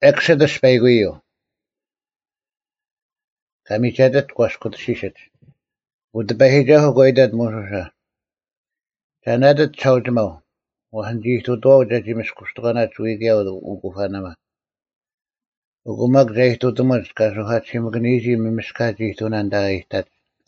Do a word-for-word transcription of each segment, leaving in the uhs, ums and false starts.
Exodus Peguio. Kamichadet Quascut Shishet. Would the Behijaho Goidat Musha? Janadet Chaudamo. Wahanji to do Jajimis Kustrana Twigia Ugufanama. Ugumag Jay to the Mus, Kasuhachi Magnesi, Miskaji to Nandai that.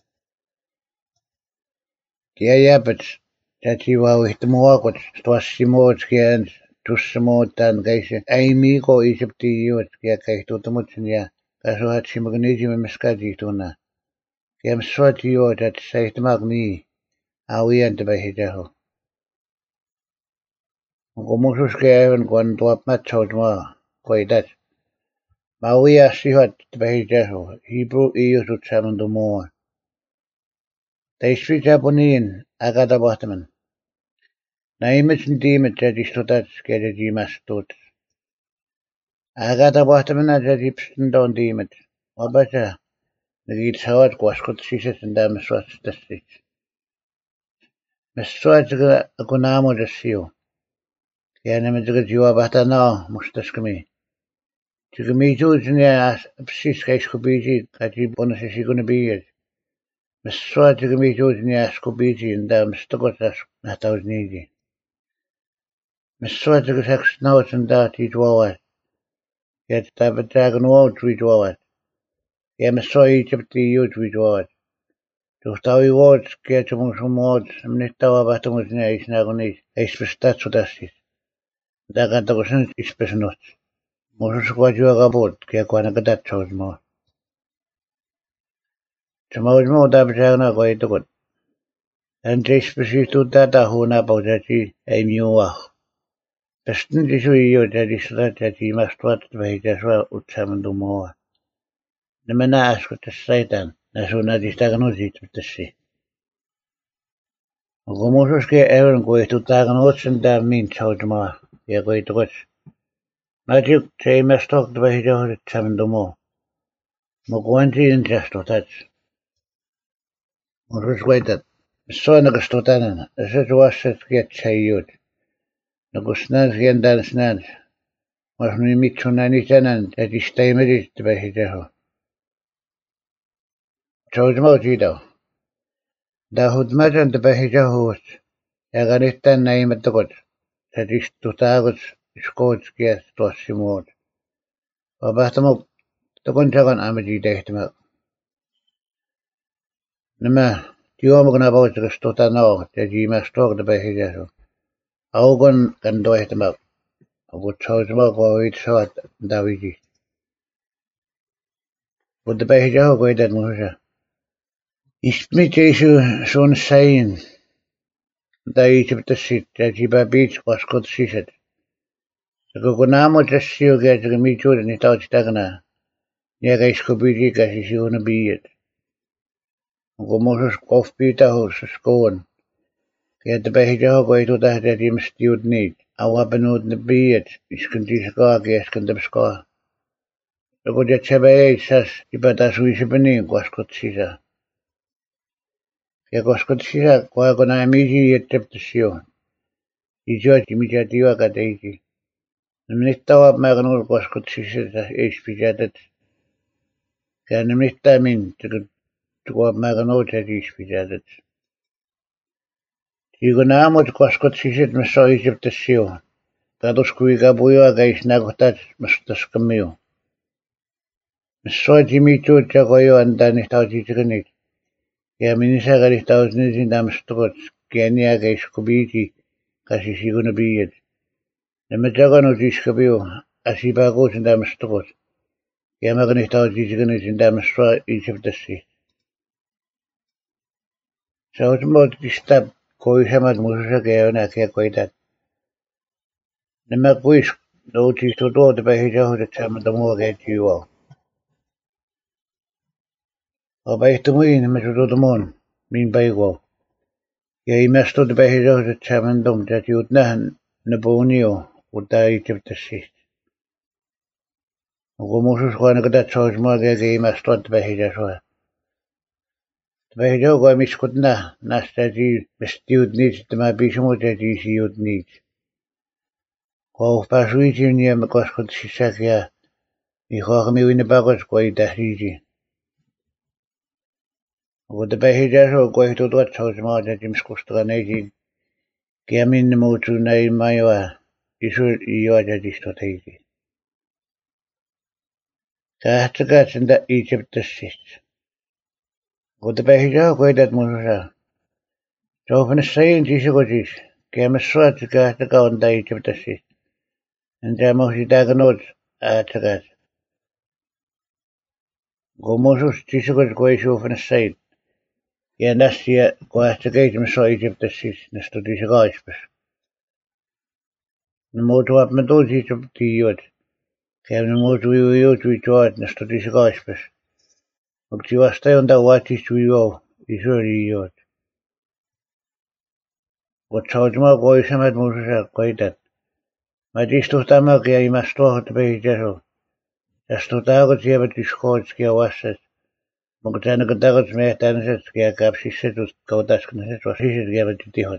Kia but Jajiwa with the Moakot, Twashimotskia and Tussamot and Gaisha. Amy go Egypt to you at Kia to the Mutsia. Kasuhachi Magnesi, Miskaji to Na. Kem swat yo dat seit magni awi ante behijaho. Gomusus ke even kwan tuap mat chaut ma koi dat. Mawi asihat behijaho. Hebrew iyo tu chaman do mo. They street Japonin agada bottoman. Na image ndimet jadi stotat ke jadi mastot. Agada bottoman a jadi pstin don dimet. Wabata. Nagit sawat kwaskot siset and dam swat stassit. Meswat akunamo dasio. يعني من تقول جواب أنا مستسكمي تقمي جوزني بسيس كيش كبيجي كتيب أنا شيء يكون بيجي مسوا تقمي جوزني أسكو بيجي إندا مستقط أسكو نهتوزني جي مسوا تقول سكس نوت إندا تيجوات يا تتابع تاعن وود تيجوات يا مسوا يجبتي يو تيجوات تختاوي وود كي تموش وود من التوابع تموزني إيش ناقونيش إيش بستات سوداسيس Da kan to sen ispesenot. Mosus kwa jua gabot kia kwa na kadat chos mo. Chamaus mo da bjana kwa ito kot. En jespesi tu data huna pa jachi ay miwa. Pestin disu iyo jadi sura jachi mastwat bahi jaswa utsamandu mo. Nemena asko tesaitan na suna distagano zit tesi. Gomosus ke even kwa ito taganot sen da min chos mo. Ja kui tuot. Magic sei mestok de behijo chamdomo. Mo kwanti in jastotat. Mo ruswaitat. So na gastotanan. Ese tuaset get chayut. Na gusnan gendan snan. Mas mi mitsunani tanan dat is taimerit de behijo. Chojmo jido. Da hudmajan de behijo hot. Ja ganittan naimet tuot. Dat is totaal Skootskies tossimoot. Vabahtamok tokon chakan amaji dehtamak. Nama tiomok na baut stota no te jima stok de behijaso. Augon kan doehtamak. Agut chosmak wa wit sawat daviji. Bud de behijaho go dat musha. Ismi jesu son sayin. Da Egypt sit te jiba beach was kot siset. Kukunamo tasio get to me to the touch tagna. Yaga scobiji gashi on a beard. Gomosus of Peter house scorn. Get the behijaho go to that that him stewed need. Our benod the beard is contisca gas can the scar. The good chabe says, but as we should be was got Caesar. He was got Caesar, quagona immediately tipped the show. He judged immediately a daisy. Nimnittawa magnul koskut siseta ispijatet. Ja nimnitta min tuwa magnul tet ispijatet. Tigunamot koskut siset meso Egypt sio. Kadus kuiga buyo gais nagotat mestas kamio. Meso jimitu chagoyo anda nihtau jitrinik. Ja minisa garihtau znizin damstot. Kiania gais kubiti kasi siguna biyet. لما جاكنوا تيشكبيو أسيباقو تندام استقوت يا ما غني تاو تيشكني تندام استوا يشفت السي سوت موت تستاب كوي شمات موسوسا كيونا كيا كويتات لما كويش لو تيشتو تباهي جاهو تتسام دموه كيتيوو وبايتموين لما تدو دمون مين بايقو يا يمستو تباهي جاهو تتسام دم تاتيوت نهن نبونيو ودا Egypt السيس وقوموسوس قوانا قدا تشوش ما جاي مستوى تباهي شوها تباهي جو قوى مشكتنا ناس تاجي مستيود نيج تما بيشمو تاجي سيود نيج قوى فاسويتي نيا مكوش كنت شيساكيا Ihoach mi win bagos goi dahiji. Wo de behija so goi to dot chos ma ja jim skustra neji. Gamin mutu nei maiwa. Isu iyo ja disto teiji. Kahtagat in the Egypt the sit. Wo de behija goi dat musa. So van saying jisu gojis. Gamaswat kahtaga on the Egypt the sit. And jamosi daganot atagat. Gomosus jisu goj goi so van saying. Ja, nastia kohtagat me so Egypt the sit. Nesto disu gaispes. Na motu ap me do jisu tiyot. Kem na motu yu yu tu itoat nesto disu gaispes. Og ti wasta on da wati tu yu isu riyot. Wat chaujma goi samad musa goi dat. Ma disto tama kia I masto hot be jeso. Jasto tagot jeba diskot kia wasset. Mog tana gadagot me tanset kia kapsi setus kaudas knaset wasisit jeba titihot.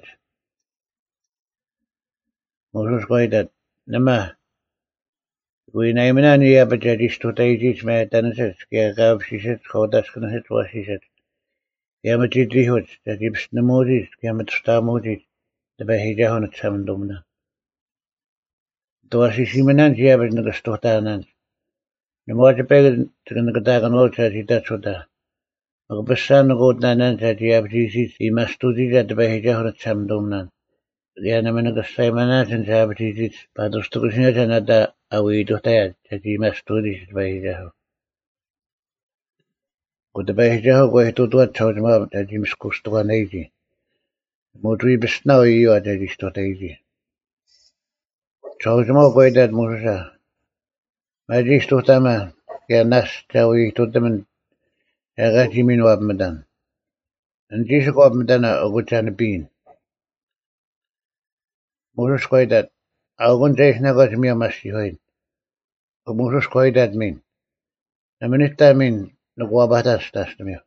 Musus goi dat. Nama. Kui naimina ni jeba disto taijit me tanset kia kapsi set kaudas knaset wasisit. Jeba titihot. Jadibs namodit kia matsta modit. Da behija hon tsamdumna. Tuossa simenan jäävät näköistä tuhtanan. Ne muoto pelin näköistä nuolta sitä sota. Aga bessan nukuutnan näitä jäävät siis imastuti että behijä hon tsamdumnan. Ja nämä näköistä imanan sen jäävät siis paatustuko sinä sanata awi tuhtajat että imastuti sit behijä hon. Kun behijä hon koehtuu tuot sautmaa että imiskustuva neiti. Muutui besnau jo että istuhteisi. Sautmaa koetat musa. Mä istu tämä ja nästä ui tuttamen ja räti minua apmedan. En tiedä kun apmedan on piin. Musus koetat aukon teis näköis minä massi hoin. Kun musus koetat min. Ja me nyt tää min no kuva tästä tästä minä.